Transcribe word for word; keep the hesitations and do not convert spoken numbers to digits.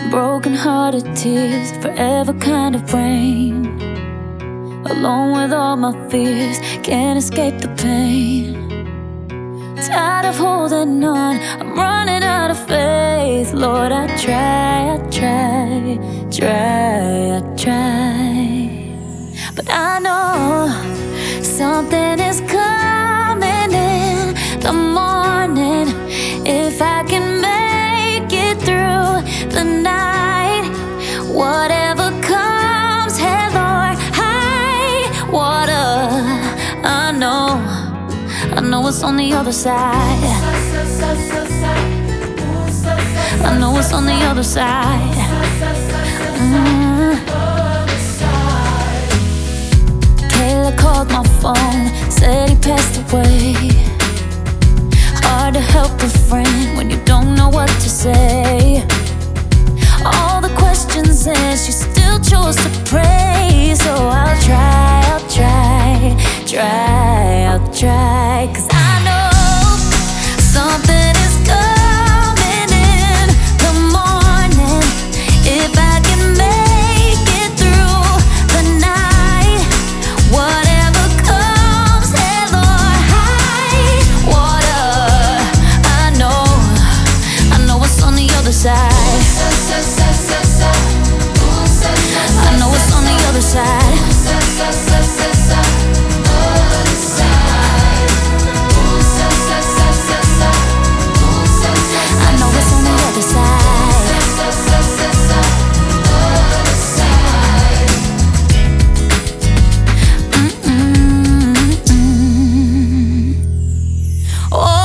broken-hearted tears, forever kind of rain. Alone with all my fears, can't escape the pain. Tired of holding on, I'm running out of faith. Lord, I try, I try, try, I try. But I know something is coming in the morning. If I can make it through the night, whatever comes, hell or high water, I know, I know it's on the other side. I know it's on the other side. Mm. Taylor called my phone, said he passed away. Hard to help a friend when you don't know what to say. All the questions and she still chose to pray. So I'll try, I'll try, try, I'll try. Cause I know something is coming in the morning. If I can make it through the night, whatever comes, hell or high water, I know, I know it's on the other side. I know it's on the other side. I know it's on the other side. Mm-mm-mm. Oh.